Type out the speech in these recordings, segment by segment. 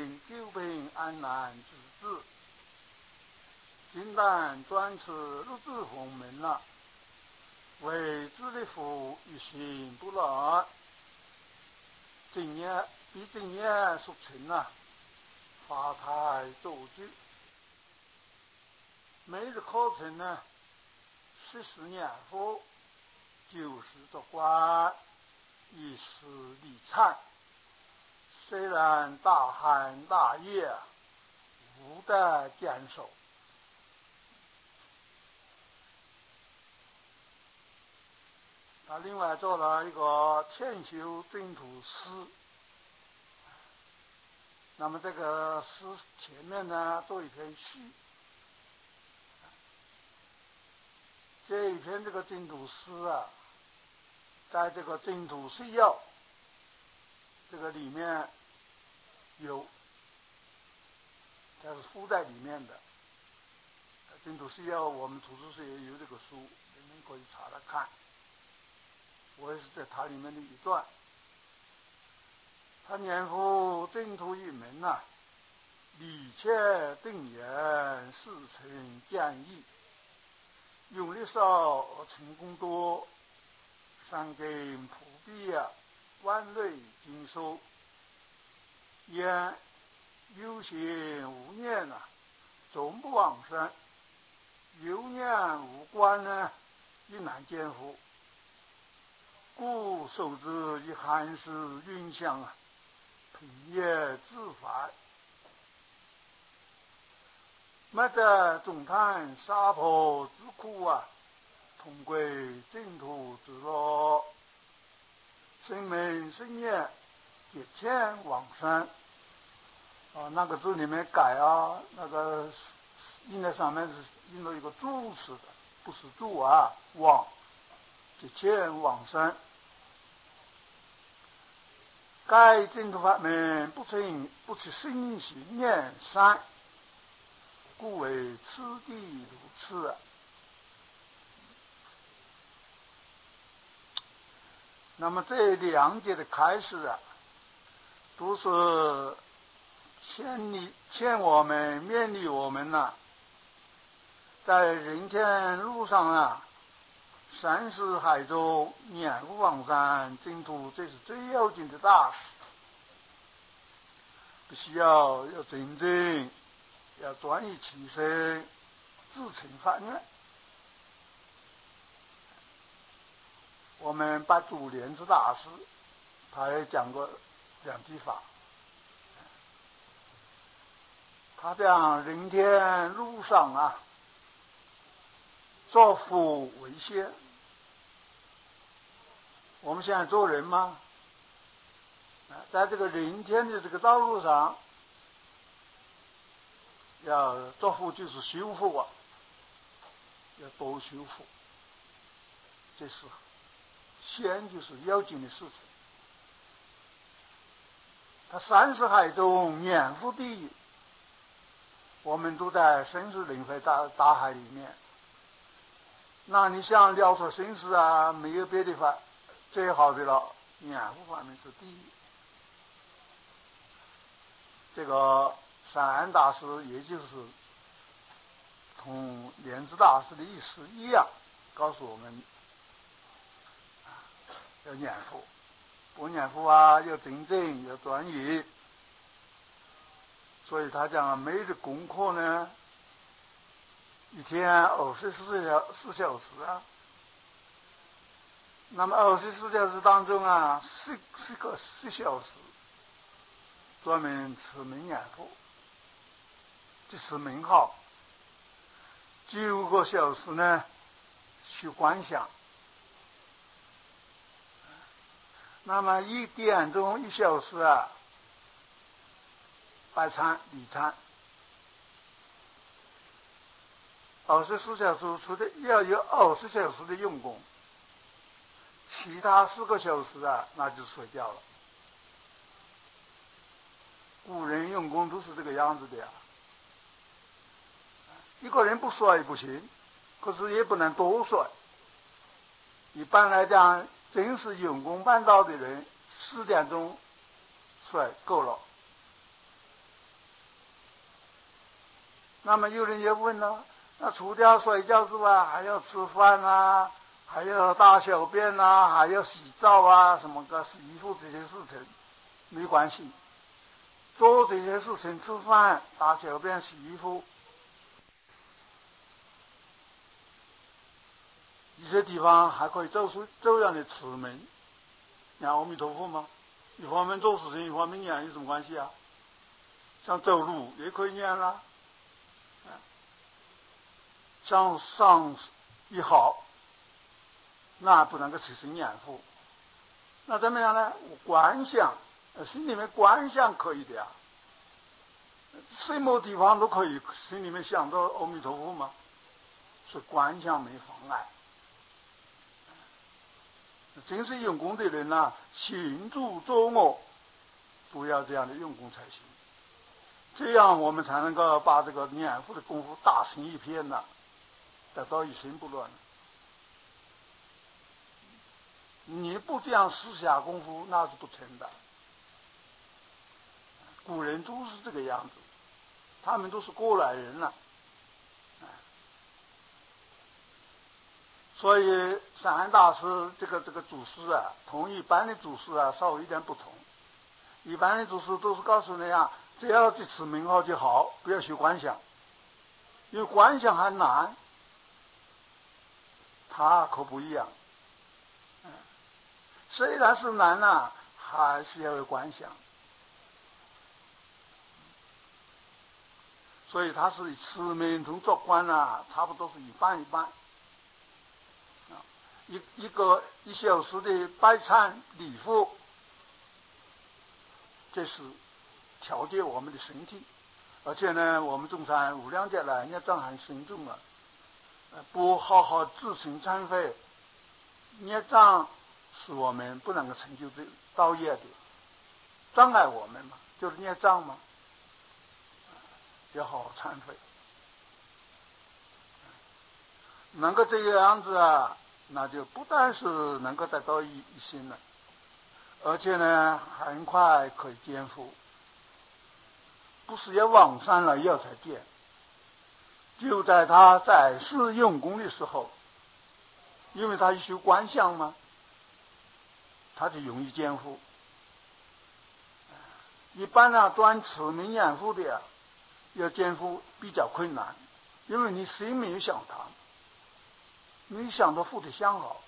为救平安南之治，今旦专持入治鸿门了，为治理府一心不乱。今年比今年属晴啊，发财周聚。每日课程呢，40年后90做官，一时理产。虽然大寒大夜，无得坚守。他另外做了一个天修净土诗。那么这个诗前面呢做一篇序。这一篇这个净土诗啊，在这个净土释要这个里面有，它是附在里面的。净土释要我们图书室也有这个书，你们可以查来看。我也是在它里面的一段。他年复净土一门啊，理切定言，事成建议，用力少而成功多，三根普遍啊，万类经受。言有心无念啊，总不往生；有念无观呢，亦难见乎。故受之以寒士运相啊，平业自凡。莫得总叹沙婆之苦啊，同归净土之乐。生门生业，结天往生。那个字里面改啊，那个印在上面是印了一个住词的，不是住啊，往结天往生。该净土法门不持心行念善，故为此地如此。那么这两节的开始啊，都是劝我们勉励我们呐，在人天路上啊，山世海中念佛往生净土，这是最要紧的大事。必须要真正要专一其身，自成法愿。我们把祖莲之大师他也讲过两句法。他讲人天路上啊，作福为先。我们现在做人吗？在这个人天的这个道路上，要作福就是修福啊，要多修福，这是先就是要紧的事情。他三世海中念佛第一，我们都在生死轮回大海里面。那你想了脱生死啊，没有别的法，最好的了，念佛方面是第一。这个善安大师也就是同莲池大师的意思一样，告诉我们要念佛，不念佛啊，要真正要专一。所以他讲每日功课呢，一天24小时啊。那么24小时当中啊，10小时专门持名念佛，这是名号。9个小时呢去观想。那么1点钟1小时啊，拜忏礼忏。24小时除了要有20小时的用功，其他4个小时啊，那就睡觉了。古人用功都是这个样子的呀。一个人不睡不行，可是也不能多睡。一般来讲，真是用功办道的人，4点钟睡够了。 那么有人也问了，那除掉睡觉之外，还要吃饭啊，还要大小便啊，还要洗澡啊，什么个洗衣服这些事情，没关系。做这些事情，吃饭、大小便、洗衣服，一些地方还可以做出这样的持名，念阿弥陀佛吗？一方面做事情，一方面念，有什么关系啊？像走路也可以念啦，像上一号，那不能够起身念佛，那怎么样呢？观想，心里面观想可以的呀，什么地方都可以心里面想到阿弥陀佛嘛，所以观想没妨碍。真是用功的人呐，行住坐卧都要这样的用功才行，这样我们才能够把这个念佛的功夫打成一片呐，得到一心不乱。你不这样思下功夫，那是不成的。古人都是这个样子，他们都是过来人了。所以善安大师这个祖师啊，同一般的祖师啊稍微有点不同。一般的祖师都是告诉你啊，只要这持名号就好，不要学观想，因为观想还难。他可不一样，虽然是难啊，还是要有观想。所以他是持名同做观啊，差不多是一半一半。一小时的拜忏礼佛，这是调节我们的身体，而且呢，我们中山无量劫来孽障很深重啊，不好好自行忏悔，孽障是我们不能够成就的道业的，障碍我们嘛，就是孽障嘛，要好好忏悔，能够这个样子啊，那就不但是能够得到一心了，而且呢，很快可以见佛，不是要往生了要才见，就在他在世用功的时候，因为他修观相嘛，他就容易见佛。一般呢，端持名念佛的要见佛比较困难，因为你心没有想他，没想到佛的相好。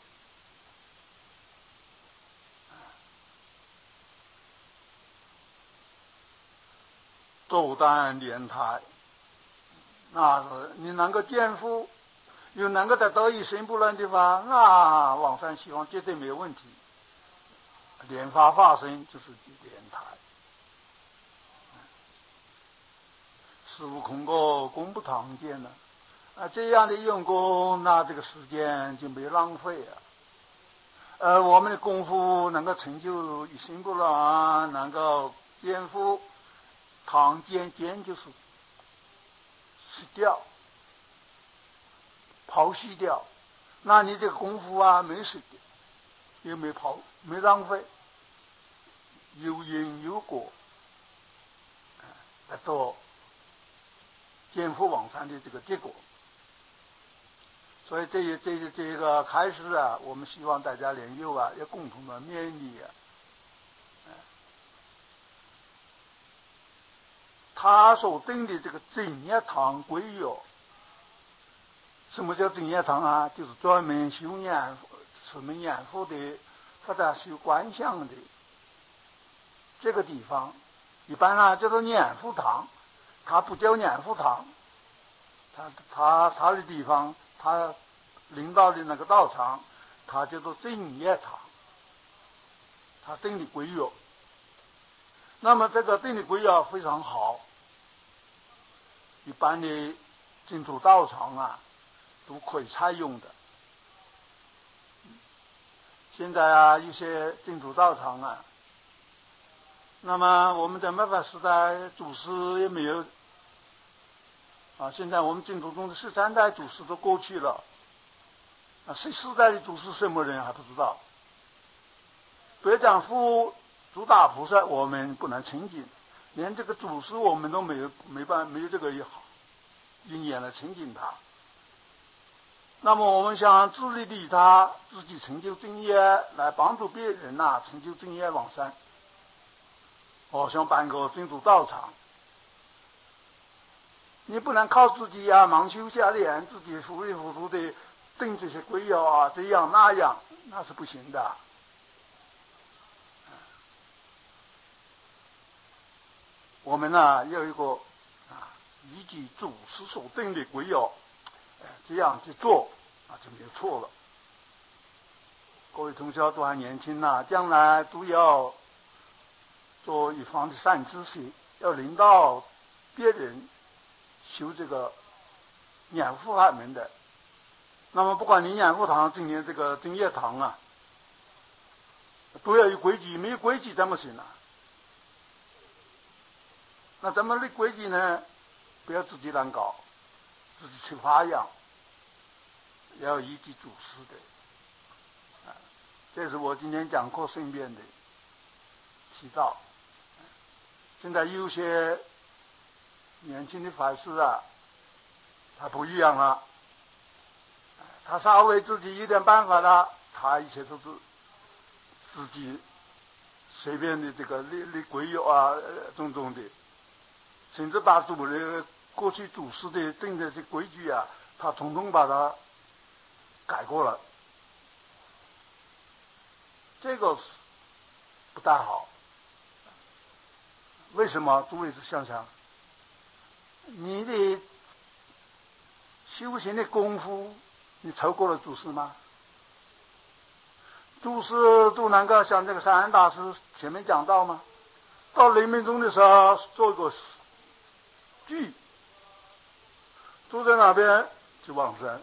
周丹莲台，那是你能够见佛，又能够得到一心不乱的话，那往生西方绝对没有问题。莲花化身就是莲台，孙悟空个功不常见了这样的用功，那这个时间就没浪费了。我们的功夫能够成就一心不乱，能够见佛。常见就是洗掉、抛弃掉，那你这个功夫啊没洗掉，又没浪费，有因有果，得到见佛往生的这个结果。所以这个开始啊，我们希望大家莲友啊，要共同的勉励他所定的这个正业堂规约，什么叫正业堂啊？就是专门修持名念佛的，或者修观相的这个地方，一般叫做念佛堂，它不叫念佛堂，他的地方，他领导的那个道场，它叫做正业堂，他定的规约。那么这个定的规约非常好。一般的净土道场啊，都可以采用的。现在一些净土道场啊，那么我们在末法时代祖师也没有现在我们净土中的13代祖师都过去了14代的祖师什么人还不知道。别讲佛诸大菩萨，我们不能亲近，连这个祖师我们都没有这个也好。 因缘来亲近他。那么我们想自利利他，自己成就正业，来帮助别人成就正业往生。想办个净土道场，你不能靠自己盲修瞎练，自己糊里糊涂的定这些规要这样那样，那是不行的。我们要一个依据祖师所定的规要，这样去做就没有错了。各位同学都还年轻将来都要做一方的善知识，要领导别人修这个念佛法门的。那么不管你念佛堂今年这个正业堂都要有规矩，没有规矩怎么行那怎么的规矩呢？不要自己乱搞，自己去花样，要依据祖师的。这是我今天讲课顺便的提到。现在有些年轻的法师他不一样了，他稍微自己有点办法了，他一切都是自己随便的这个立规要种种的，甚至把过去祖师的定的这规矩他统统把它改过了，这个不大好。为什么？诸位是想想，你的修行的功夫，你超过了祖师吗？祖师都能够像这个三安大师前面讲到吗？到临命终的时候做个具，坐在那边就往生，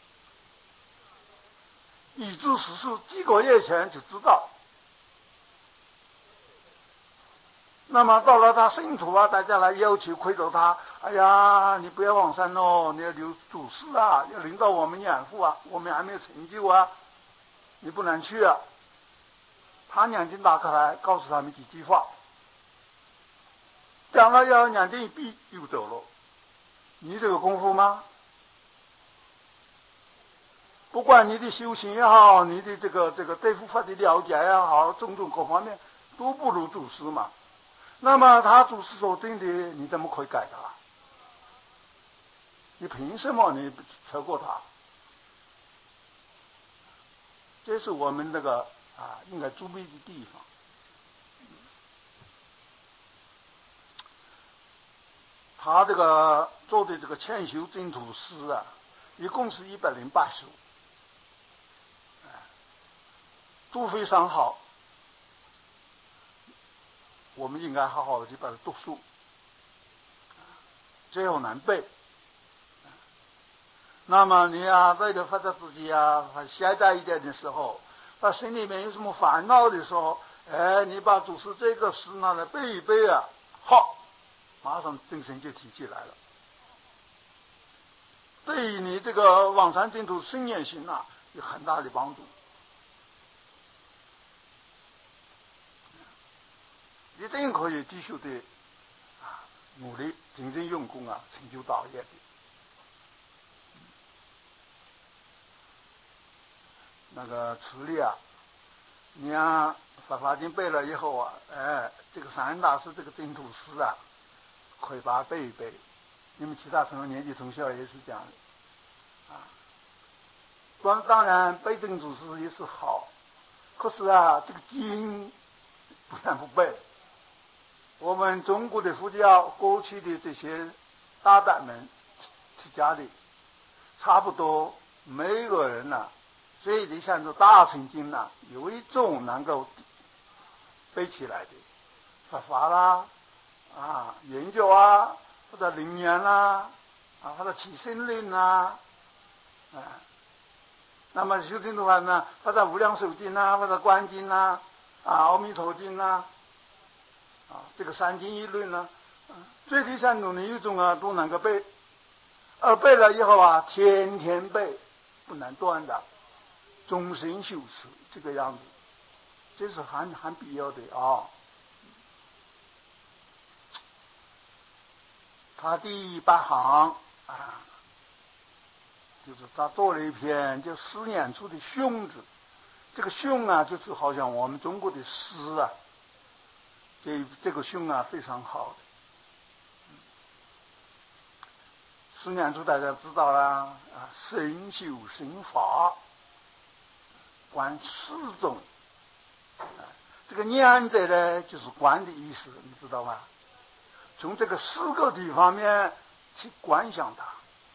已知时事几个月前就知道。那么到了他生处大家来要求亏着他，哎呀，你不要往生哦，你要留祖师要领导我们养父我们还没有成就你不能去他眼睛打开来告诉他们几句话，讲了要眼睛一闭又走了。你这个功夫吗？不管你的修行也好，你的这个对佛法的了解也好，种种各方面都不如祖师嘛。那么他祖师所定的，你怎么可以改他？你凭什么你超过他？这是我们这个应该注意的地方。他这个做的这个劝修净土诗一共是108首，都非常好。我们应该好好的去把它读书，最后难背。那么你为了发展自己懈怠一点的时候，他心里面有什么烦恼的时候，你把祖师这个诗拿来背一背好，马上精神就提起来了。对于你这个往生净土生愿行有很大的帮助。一定可以继续的努力认真用功成就道业的。那个词力你法经背了以后这个三安大师这个净土诗可以把它背一背。你们其他年级同学也是这样的当然背净土诗也是好，可是这个经不能不背。我们中国的佛教过去的这些大德们出家的，差不多每个人所以你像这大乘经有一种能够背起来的，佛法啦研究或者灵言或者起心论那么修净土法呢，或者无量寿经或者观经阿弥陀经这个三经一论最低限度的一种都能够背，背了以后天天背，不能断的，终身修持这个样子，这是很必要的他第8行就是他做了一篇就4年出的凶字，这个凶啊，就是好像我们中国的诗啊，这个凶啊非常好的。4年出大家知道啦，身修身法，观四种。这个年者呢，就是观的意思，你知道吗？从这个4个地方面去观想它，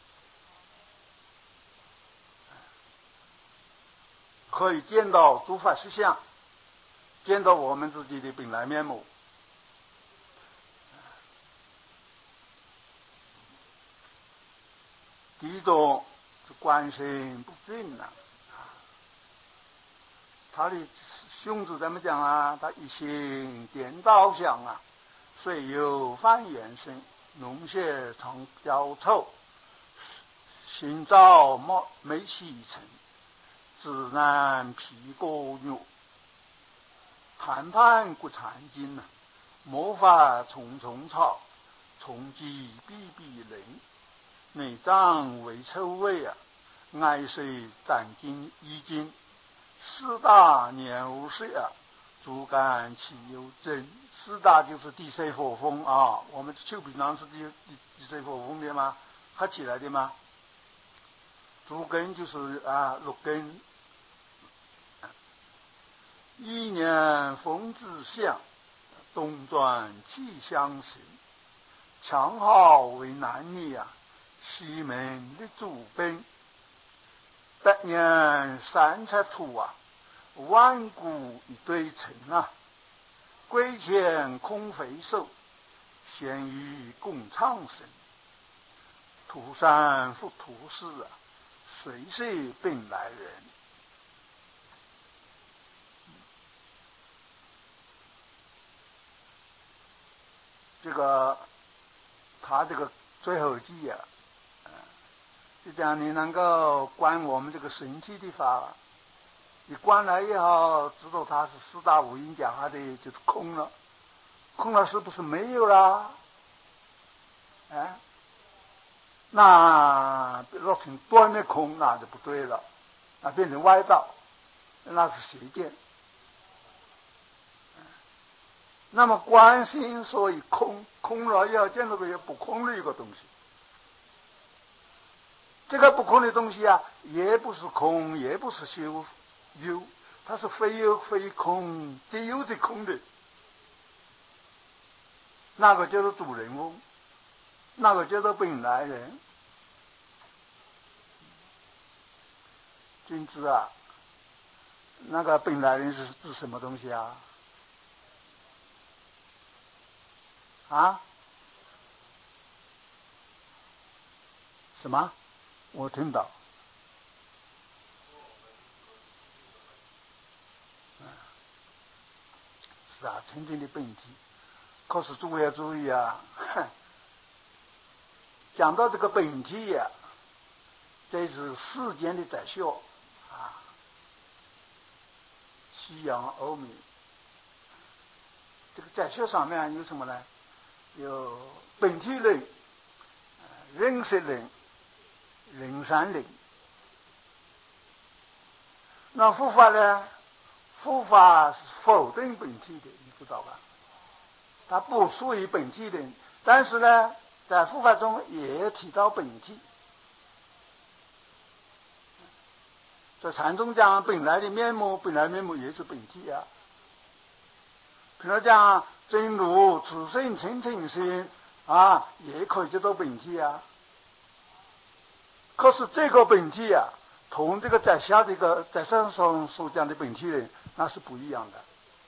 可以见到诸法实相，见到我们自己的本来面目。第一种是观身不净啊，他的凶字怎么讲啊？他一心颠倒想啊，水有翻原身，浓血常交臭，心照没细尘，自然皮过肉，谈判不缠筋啊，魔法重重草，从击必人，内脏为臭味啊，爱水胆经衣经，4大年无水啊，主干其有真。4大就是地水火风啊，我们丘比特是地水火风的吗？合起来的吗？主根就是6根。一年风之象，东转气相行，强好为男女啊，西门的主本。100年3尺土啊，万古一对尘啊，归前空回首，闲于共唱声。涂山复涂世啊，谁是本来人？这个他这个最后记啊，就讲你能够观我们这个神体的法，你观了以后，知道它是4大无因讲下的，就是空了。空了是不是没有啦？那若成断灭空，那就不对了，那变成歪道，那是邪见。那么观心所以空，空了以后见到个也不空的一个东西。这个不空的东西啊，也不是空，也不是有，它是非有非空，皆有即空的。那个叫做主人翁，那个叫做本来人。君子啊，那个本来人是指什么东西啊？什么？我听到。是啊，真正的本体。可是诸位要注意啊，讲到这个本体呀，这是世间的宰相西洋欧美。这个宰相上面有什么呢？有本体论、人实论、人三论。那佛法呢？佛法是否定本体的，你知道吧？它不属于本体论，但是呢，在佛法中也提到本体。在禅宗讲本来的面目，本来面目也是本体啊。比如讲真如此生清净心也可以叫做本体啊。可是这个本体啊，同这个在下这个在上所讲的本体人那是不一样的。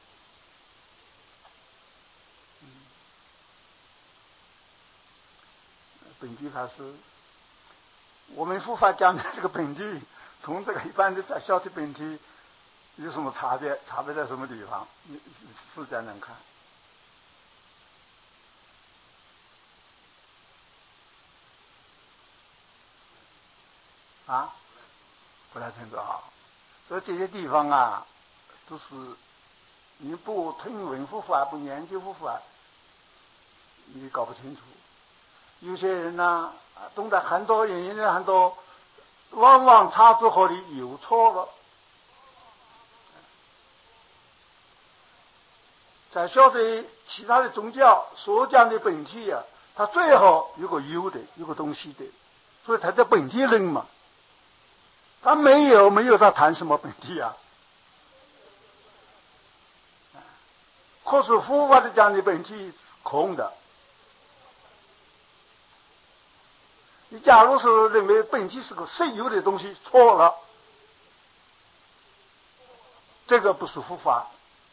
本体法是我们佛法讲的这个本体，同这个一般的在下的本体有什么差别？差别在什么地方？你是讲讲看。不太清楚啊。所以这些地方啊，都是你不听闻佛法，不研究佛法，你搞不清楚。有些人呢，懂得很多原因的很多往往差之后的又错了。在晓得其他的宗教所讲的本体啊，它最后有个有的，有个东西的，所以它叫本体论嘛。他没有他谈什么本体啊？可是佛法的讲的本体空的。你假如是认为本体是个实有的东西，错了，这个不是佛法。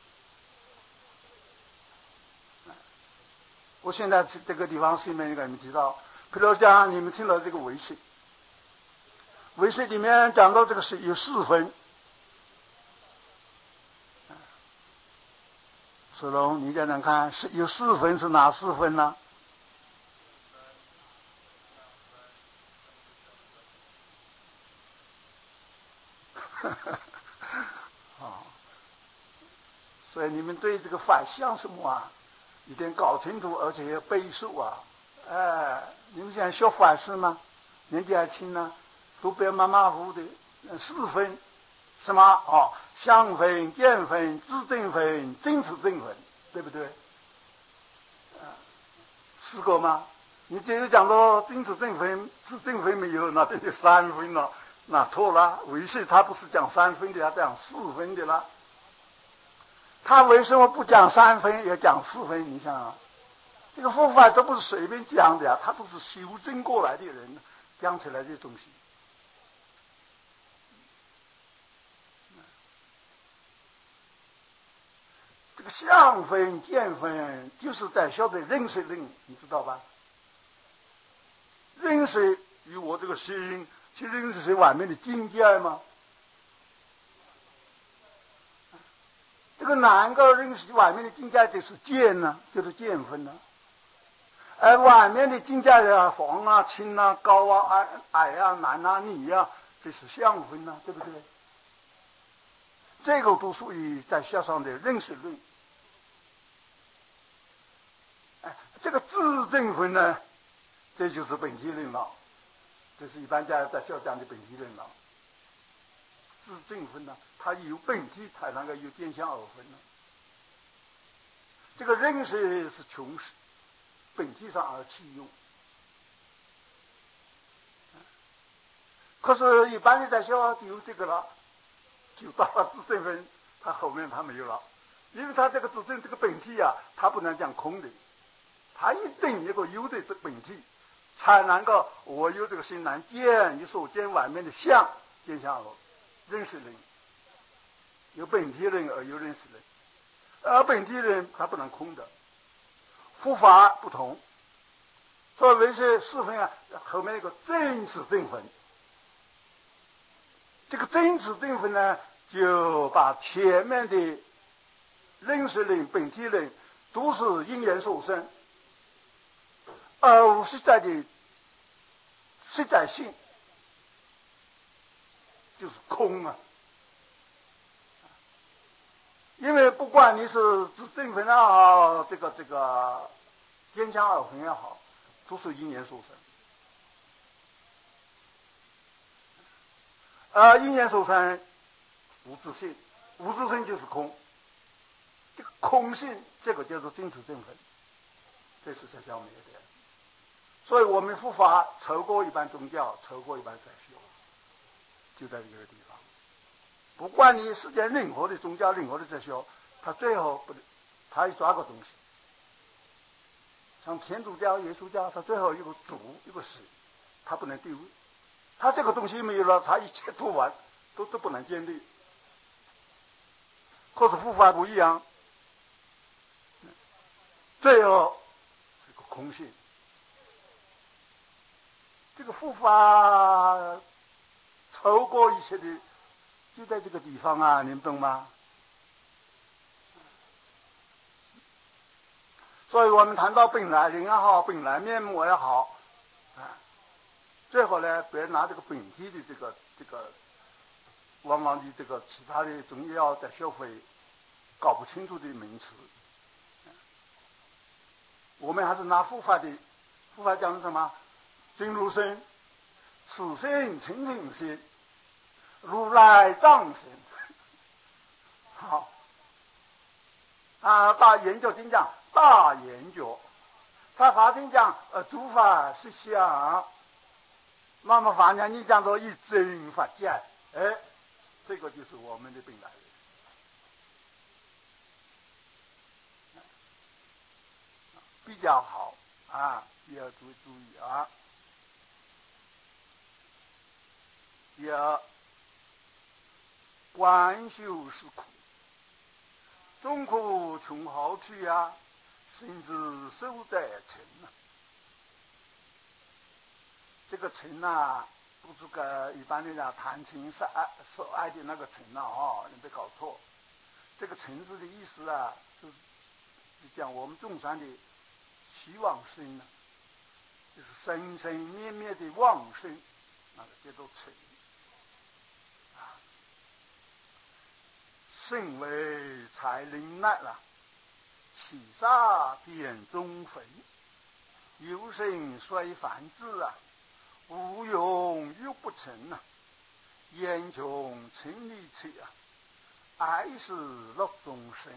我现在这个地方顺便给你们提到，比如讲你们听到这个唯识，唯识里面讲到这个是有四分。石龙，你讲讲看，是有四分是哪四分呢？所以你们对这个反向什么啊，一定搞清楚，而且要背熟啊！你们想学反式吗？年纪还轻呢，都别马马虎虎的。四分什么？相分、见分、自证分、真实证分，对不对？四个吗？你只有讲到真实证分、自证分没有，那变成三分了，那错了。唯识他不是讲三分的，他讲四分的了。他为什么不讲三分，也讲四分？你想啊，这个佛法都不是随便讲的呀，他都是修正过来的人讲出来的东西。这个相分、见分，就是在晓得认识论，你知道吧？认识与我这个心去认识是外面的境界吗？这个哪个认识外面的境界就是见呢，就是见分呢。而外面的境界啊，黄啊、青啊、高啊、矮啊、男啊、女啊，这是相分呢，对不对？这个都属于在学上的认识论。这个自证分呢，这就是本体论了，这是一般在学讲的本体论了。自证分呢，它有本体才能够有见相而分呢。这个认识是从本体上而起用，可是一般的在学有这个了，就到了自证分，他后面他没有了，因为他这个自证这个本体啊，他不能讲空的，他一定有个有的本体，才能够我有这个心难见，你所见外面的相，见相而认识人，有本体人而有认识人，而本体人他不能空的。佛法不同，所以为是四分啊，后面有个真实正分。这个真实正分呢，就把前面的认识人、本体人都是因缘所生，而实在的实在性就是空啊。因为不管你是自证分也好，这个见相而分也好，都是因缘所生。因缘所生无自性，无自性就是空。这个空性，这个叫做真实正分，这是在消灭的。所以我们佛法超过一般宗教，超过一般哲学，就在这个地方。不管你世界任何的宗教、任何的哲学，他最后不，他要抓个东西。像天主教、耶稣教，他最后有个主，有个死，他不能丢。他这个东西没有了，他一切都完，都不能建立。可是佛法不一样，最后是个空性。这个佛法超过一切的，就在这个地方啊，你们懂吗？所以我们谈到本来人也好，本来面目也好，最后呢，别拿这个本体的这个，往往的这个其他的宗教在学会搞不清楚的名词。我们还是拿佛法的，佛法讲的什么？真如身， 此心清净心，如来藏心。好啊，大圆觉经讲大圆觉，他法经讲诸法实相。那么法讲你讲说一真法界，这个就是我们的本来人。比较好啊，也要注意啊。第二，观修是苦，众苦从何去啊？心之受在尘啊。这个尘啊，不是个一般的讲谈情说爱的那个尘啊，你别搞错。这个尘字的意思啊，是讲我们众生的希望生呢，就是生生灭灭的妄生，那个叫做尘。身为才灵难了，起杀变中坟，有生衰繁殖啊，无用又不成啊，言穷情理切啊，爱是乐中生。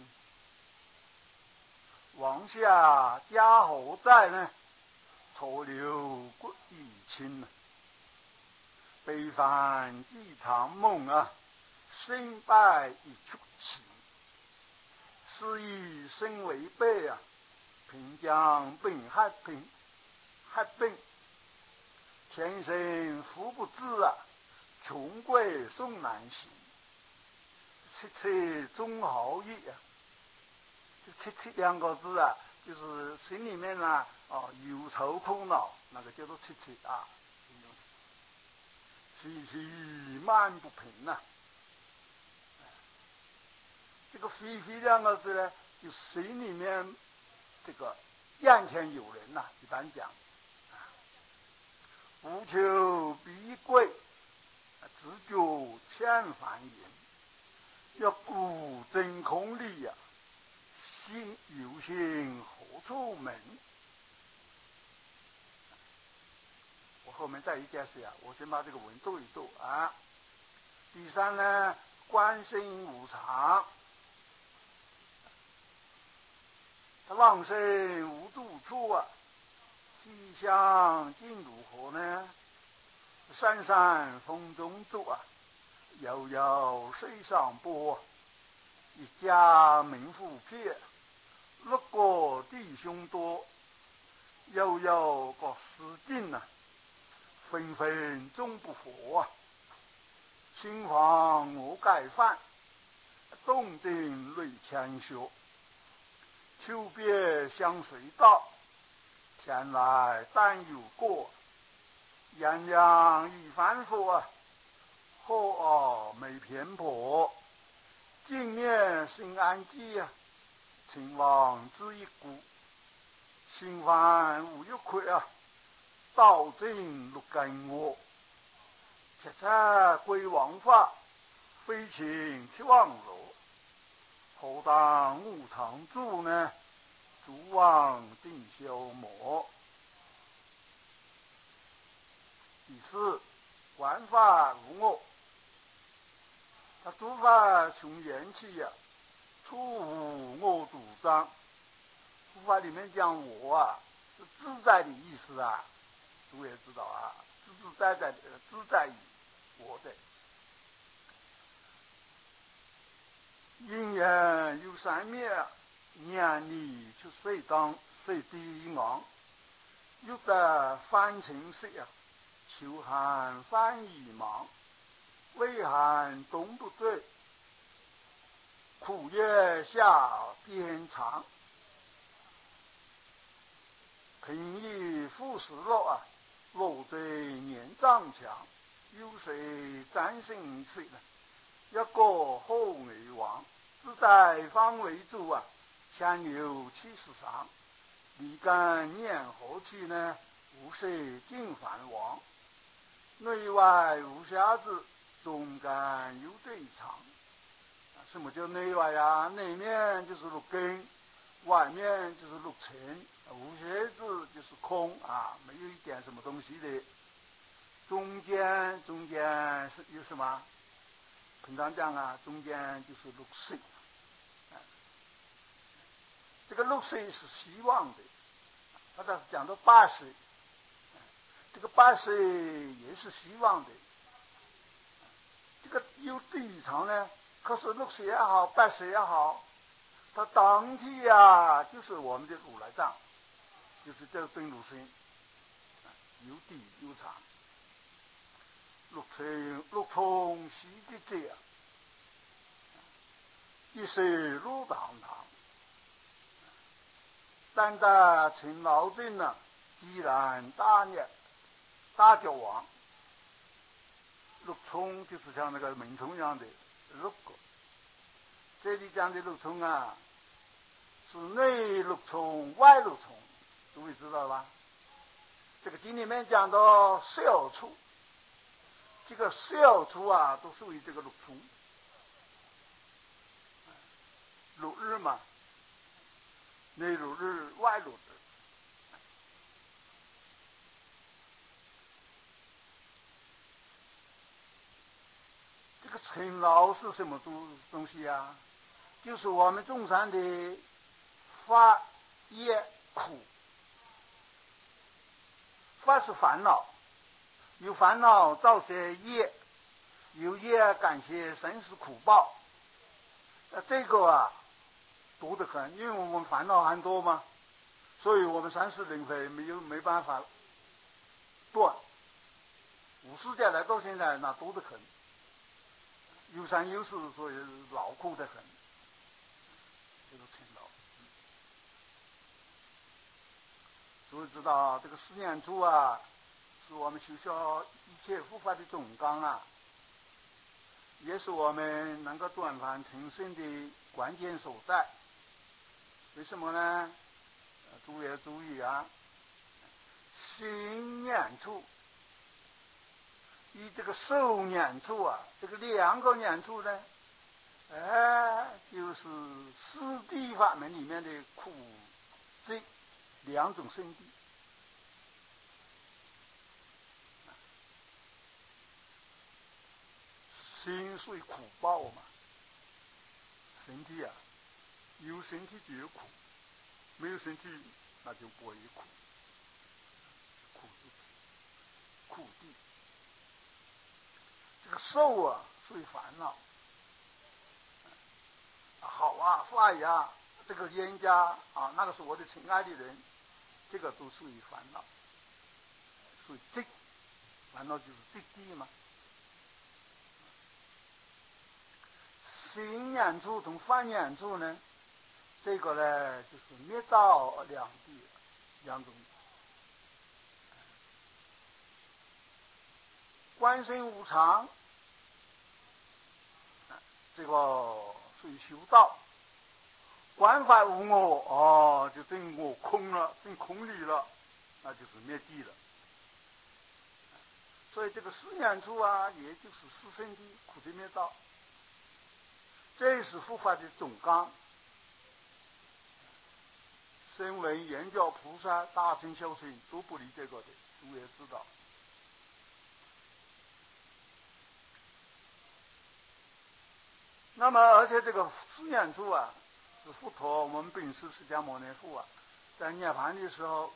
往下加何在呢？错留骨与亲啊，悲欢几场梦啊，身败一出奇。是以身为背啊，平将本害本，天生福不至啊，穷贵送难行。切切中好意啊，切切两个字啊，就是心里面呢忧愁苦恼，那个叫做切切啊。习习慢不平啊。这个非非两个字呢，就心里面这个眼前有人呐，一般讲，无求必贵，自觉千帆言，要故真空理呀，心有心何处门？我后面再一解释啊，我先把这个文读一读啊。第三呢，观心无常。浪生无住处啊，西厢竟如何呢？山山风中走啊，遥遥水上波。一家名富撇，六个弟兄多。遥遥个诗经啊，纷纷终不活啊。心慌我盖饭，洞顶泪千袖。秋别相随到，天来但有过。炎凉已反复啊，厚袄没偏颇。今年心安寂啊，情往只一股。心烦无有愧啊，道尽六根我。切切归王法，非情切忘罗。何当无常住呢？诸妄定消磨。第四，观法无我。他诸法从缘起呀，出无我主张。诸法里面讲我啊，是自在的意思啊，诸位也知道啊，自自在在的自在于我的。因缘有三灭，念力却随地一昂。欲得凡情色啊，秋寒翻衣忙。微寒冬不醉，苦夜下边长。平易富士乐啊，落醉年长强。有谁战胜谁呢？一个后为王，自在方为主啊，前牛气势上。立竿念何去呢？无谁尽繁王。内外无瑕疵，中间有对常。什么叫内外呀？内面就是六根，外面就是六尘，无瑕疵就是空啊，没有一点什么东西的。 中间是有什么？平常讲啊，中间就是6岁。这个6岁是希望的，他这讲到8岁，这个8岁也是希望的。这个有对长呢，可是6岁也好，8岁也好，它当体啊，就是我们的如来藏，就是这个真如心，有地有长，六通悉的这样，一世如堂堂，但得勤劳真呢，既然大脚王。6冲就是像那个门冲一样的6个，这里讲的6冲啊，是内6冲、外6冲，诸位知道吧？这个经里面讲到小处，这个小处啊，都属于这个6冲，6日嘛，内6日，外6日。这个勤劳是什么东西啊？就是我们众生的发业苦。发是烦恼，有烦恼造些业，有业感些生死苦报。这个啊多得很，因为我们烦恼很多嘛，所以我们三世轮回没办法断。50劫来到现在，那多得很。有三有四，所以劳苦得很，这个勤劳。所以知道这个思念处啊，是我们修学一切佛法的总纲啊，也是我们能够转凡成圣的关键所在。为什么呢？诸位要注意啊，心念处与这个受念处啊，这个2个念处呢，就是四谛法门里面的苦这2种圣谛。心属于苦报嘛，身体啊，有身体就有苦，没有身体那就不会有苦。苦地，这个受啊属于烦恼，好啊坏呀，这个冤家啊，那个是我的亲爱的人，这个都属于烦恼，属于这烦恼就是这地嘛。心念处同犯念处呢，这个呢就是灭造两种。观身无常，这个属于修道。观法无我，就证我空了，证空理了，那就是灭地了。所以这个四念处啊，也就是四圣谛苦集灭道，这是佛法的总纲。声闻缘觉菩萨大乘小乘都不离这个的，诸位也知道。那么而且这个四念处啊，是佛陀我们本师释迦牟尼佛啊，在涅槃的时候，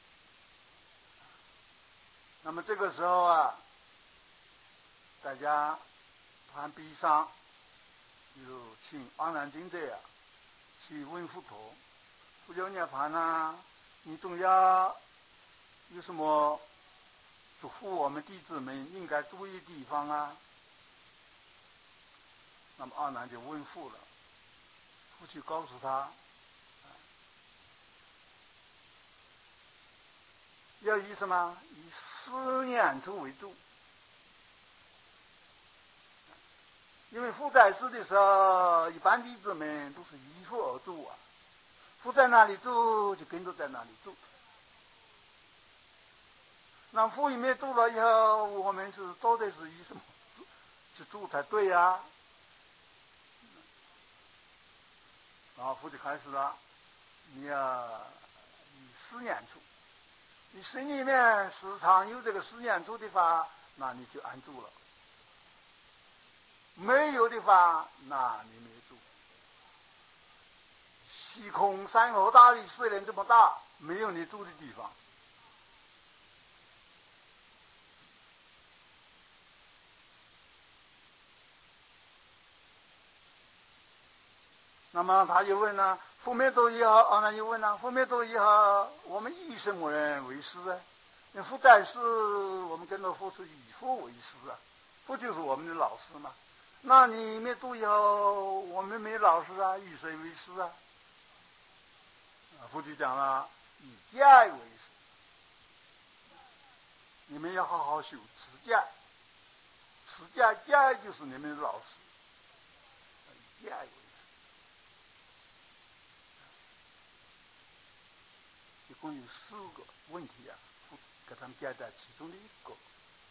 那么这个时候啊，大家很悲伤，就请阿难尊者啊去问佛陀：佛教涅槃啊，你总要有什么嘱咐我们弟子们应该注意的地方啊？那么阿难就问佛了，佛就告诉他，要以什么？以四念处为主。因为佛在世的时候，一般弟子们都是依佛而住啊，佛在哪里住就跟着在哪里住。那佛一灭度了以后，我们是到底是以什么去住才对呀？然后佛就开始了，你要以四念处，你心里面时常有这个四念处的话， 那你就安住了；没有的话，那你没住。虚空山河大地虽然这么大，没有你住的地方。那么他就问了，覆灭度以后，那就问了，覆灭度以后，我们以什么人为师啊？那父在世，我们跟着父是以父为师啊，父就是我们的老师嘛。那你灭度以后，我们没老师啊，以谁为师啊？父就讲了，以戒为师。你们要好好修持戒，持戒戒就是你们的老师，以戒为师。一共有4个问题啊，给他们解答其中的一个。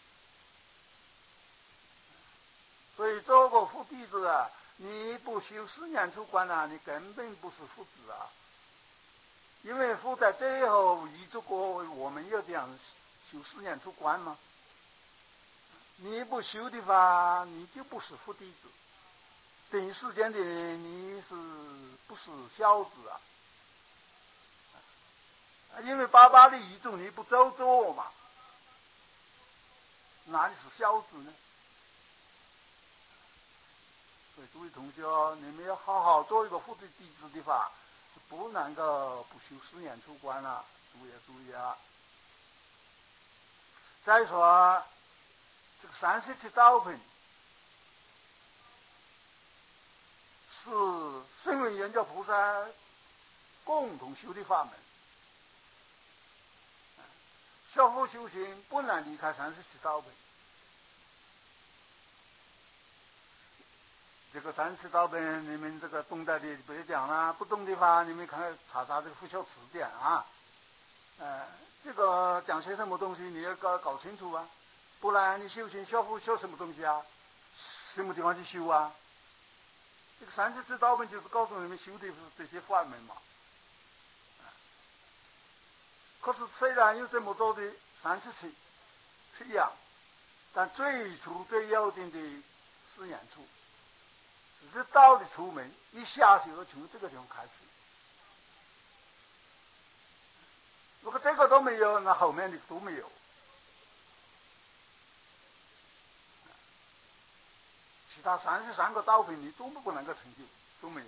所以做个父弟子啊，你不修4念处观啊，你根本不是父子啊。因为父在最后遗嘱过我们要这样修4念处观嘛。你不修的话，你就不是父弟子。等世间的你是不是孝子啊？因为爸爸的遗嘱你不照做嘛，哪里是孝子呢？所以诸位同学，你们要好好做一个父的弟子的话，不能够不修4念处观了，诸位要注意啊。再说这个37道品是声闻缘觉菩萨共同修的法门，学佛修行不能离开37道品。这个37道品你们这个懂得的不要讲了，不懂的话你们看查这个佛教词典啊。这个讲些什么东西你要搞清楚啊，不然你修行学佛修什么东西啊？什么地方去修啊？这个37道品就是告诉你们修的是这些法门嘛。可是虽然有这么多的37样，但最初最要紧的4念处，只是道的出门，一下去就从这个地方开始。如果这个都没有，那后面的都没有。其他33个道品你都不能够成就，都没有。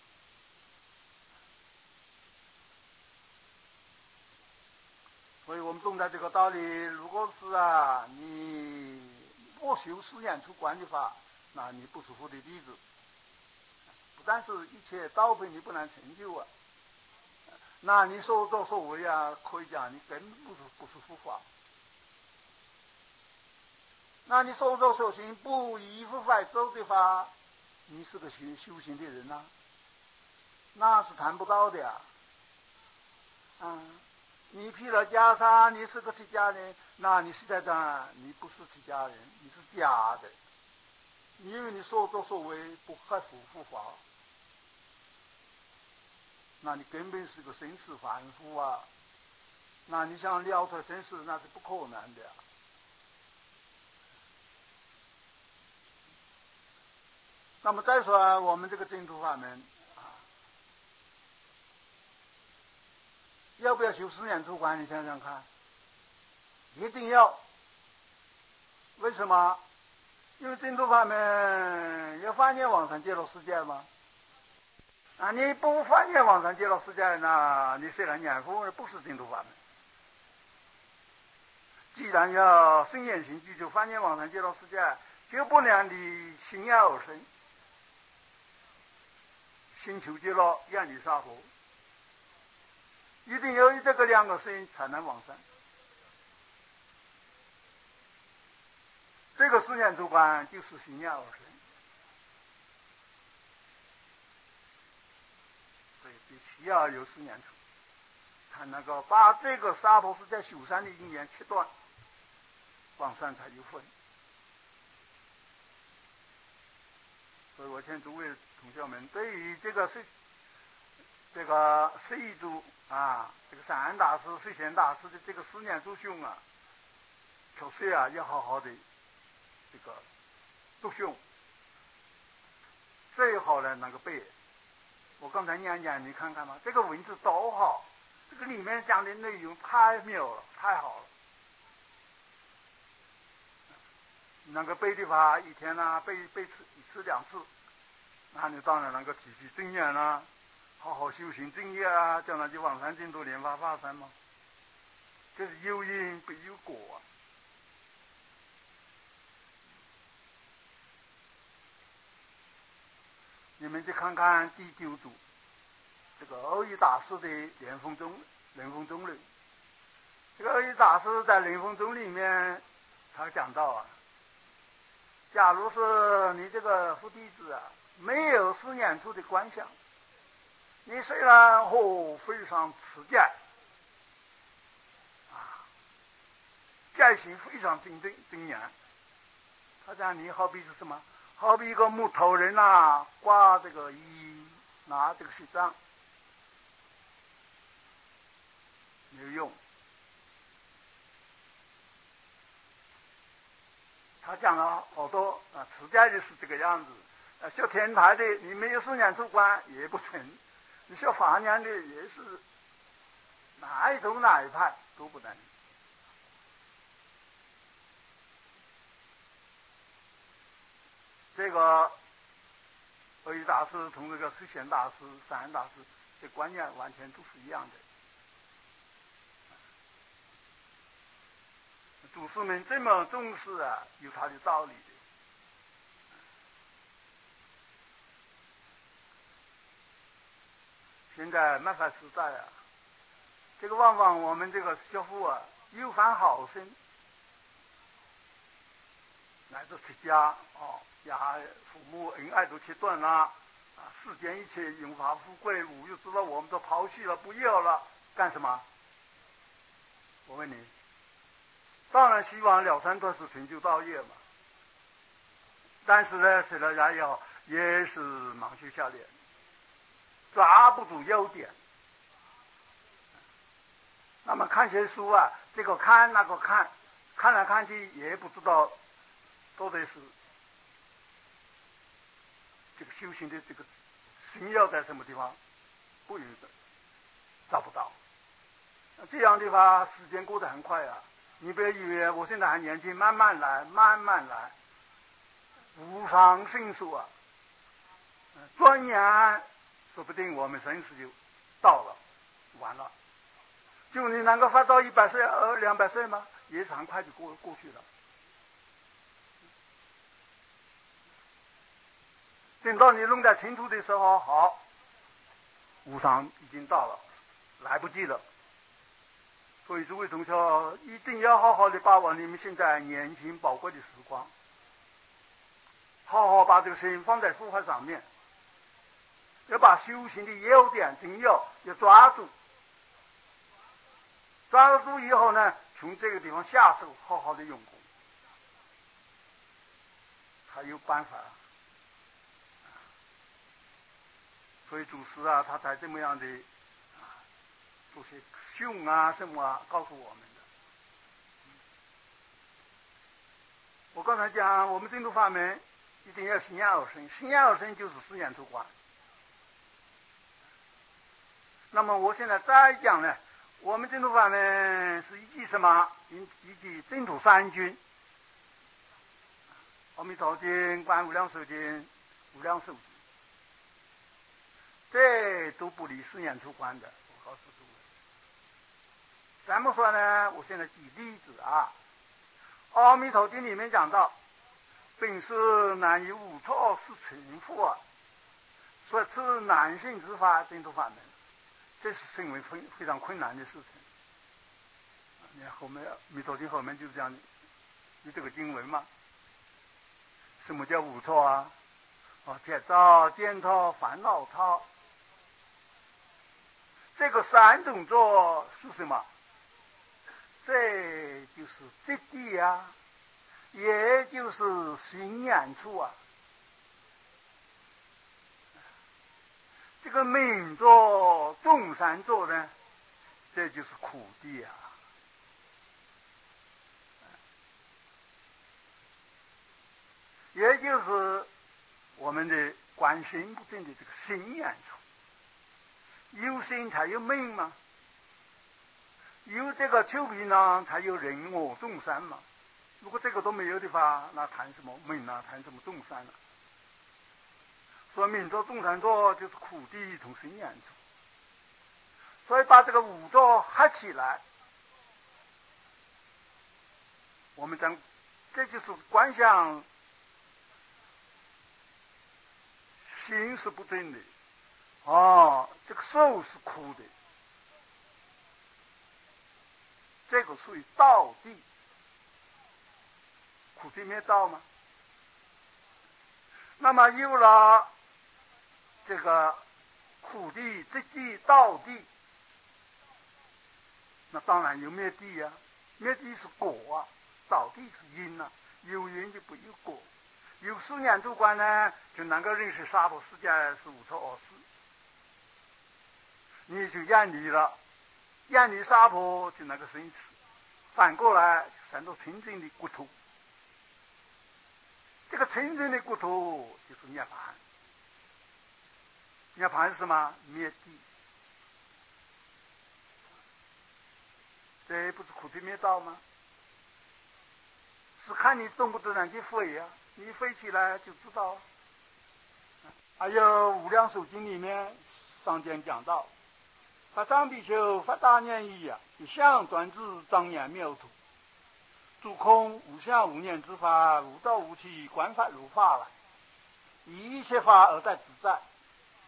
所以我们懂得这个道理，如果是你不修4念处观的话，那你不是佛的弟子。不但是一切道品你不能成就啊，那你所作所为啊，可以讲你根本不是佛法。那你所作所行不依佛法走的话，你是个修行的人啊，那是谈不到的呀。你披了袈裟，你是个出家人，那你实在上你不是出家人，你是假的。因为你所作所为不合乎佛法，那你根本是个生死凡夫啊。那你想了脱生死，那是不可能的。那么再说我们这个净土法门要不要修4念处观？你想想看，一定要。为什么？因为净土法门要翻念往生极乐世界嘛。你不翻念往生极乐世界，那你虽然念佛，不是净土法门。既然要生言行记，就翻念往生极乐世界，就不能离心眼而生，心求极乐，远离杀佛。一定有这个2个心才能往生。这个4念处观就是心眼而生，所以必须要有4念处，才能够把这个娑婆世界修善的因缘切断，往生才有分。所以我劝诸位同学们，对于这个释义祖这个善安大师、释贤大师的这个4念处修读书啊要好好的这个读诵，最好呢能够背。我刚才念你看看嘛，这个文字多好，这个里面讲的内容太妙了，太好了。能够背的话，一天呢背一次两次，那你当然能够提起正念啦，好好修行正业啊，将来就往生净土莲花化身嘛。这是有因必有果啊。你们去看看第9组，这个蕅益大师的莲峰宗论。这个蕅益大师在莲峰宗里面，他讲到啊，假如是你这个佛弟子啊，没有思念处的观想，你虽然非常持戒啊，戒行非常精严，他讲你好比是什么？好比一个木头人啊，挂这个衣，拿这个锡杖，没有用。他讲了好多啊，持戒的是这个样子，修天台的你没有思念处观也不成，你修法念的也是哪一宗哪一派都不能。这个蕅益大师同这个慧显大师、善恩大师的观念完全都是一样的。祖师们这么重视啊，有他的道理的。现在末法时代啊，这个往往我们这个学佛啊，有番好心，乃至出家呀，父母恩爱都去断了啊，世间一切荣华富贵、五欲之乐，我们都抛弃了，不要了，干什么？我问你，当然希望了三脱是成就道业嘛。但是呢，虽然也是盲修下劣，抓不住要点。那么看些书啊，这个看那个看，看来看去也不知道到底是这个修行的这个心要在什么地方，不有的找不到。这样的话，时间过得很快啊！你不要以为我现在还年轻，慢慢来，慢慢来，无上胜数啊！转眼说不定我们生死就到了，完了。就你能够活到100岁、200岁吗？也是很快就过去了。等到你弄得清楚的时候，好，无常已经到了，来不及了。所以诸位同学一定要好好的把握你们现在年轻宝贵的时光，好好把这个心放在佛法上面，要把修行的要点真要抓住，抓住以后呢，从这个地方下手，好好的用功，才有办法。所以祖师啊，他才这么样的这些训啊什么啊告诉我们的。我刚才讲，我们净土法门一定要心念而生，心念而生就是思念处观。那么我现在再讲呢，我们净土法门是依据什么？依据净土三经：阿弥陀经、观无量寿经、无量寿经，这都不离思念处观的。我告诉诸位，怎么说呢？我现在举例子啊。阿弥陀经里面讲到，本是难以无错是成佛啊，所持难信之法净土法门，这是成为非常困难的事情。你看后面弥陀经后面就是讲有这个经文嘛。什么叫无错啊？铁造、见错、烦恼错，这个3种错是什么？这就是质地啊，也就是心念处啊。这个明座、中山座呢，这就是苦地啊。 也就是我们的观心不正的这个心眼处。有心才有命嘛，有这个丘比呢，才有人我众生嘛。如果这个都没有的话，那谈什么命啊，谈什么众生啊？所以命作众生作就是苦地同心眼处。所以把这个五座合起来，我们讲这就是观想心是不正的，这个受是苦的，这个属于道地，苦地灭道嘛。那么有了这个苦地、这地、道地，那当然有灭地啊，灭地是果啊，道地是因啊，有因就不有果。有四念住观呢，就能够认识娑婆世界是无错恶事，你就远离了，远离娑婆就能够生死，反过来生到清净的国土。这个清净的国土就是涅槃。涅槃是什么？灭地。这不是苦地灭道吗？是看你懂不懂得去飞啊，你飞起来就知道。还有《无量寿经》里面上见讲到，法藏比丘发大念意啊，一向专制庄严妙土，诸空无相无念之法，无道无起，观法如法来，以一切法而在自在。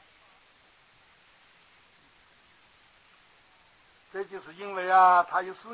这就是因为啊，他有四